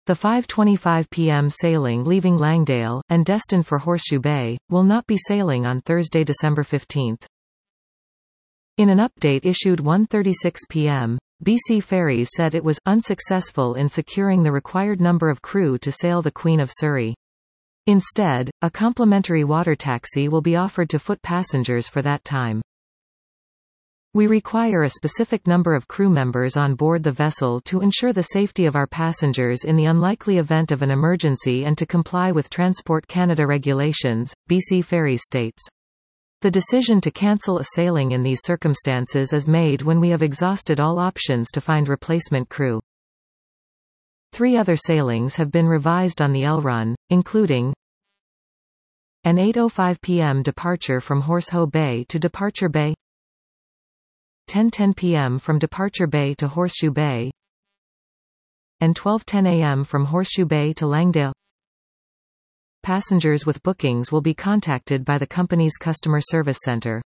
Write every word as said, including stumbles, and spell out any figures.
The five twenty-five p m sailing leaving Langdale, and destined for Horseshoe Bay, will not be sailing on Thursday, December fifteenth. In an update issued one thirty-six p m, B C Ferries said it was unsuccessful in securing the required number of crew to sail the Queen of Surrey. Instead, a complimentary water taxi will be offered to foot passengers for that time. We require a specific number of crew members on board the vessel to ensure the safety of our passengers in the unlikely event of an emergency and to comply with Transport Canada regulations, B C Ferries states. The decision to cancel a sailing in these circumstances is made when we have exhausted all options to find replacement crew. Three other sailings have been revised on the L run, including an eight oh five p m departure from Horsehoe Bay to Departure Bay, ten ten p m from Departure Bay to Horseshoe Bay, and twelve ten a m from Horseshoe Bay to Langdale. Passengers with bookings will be contacted by the company's customer service center.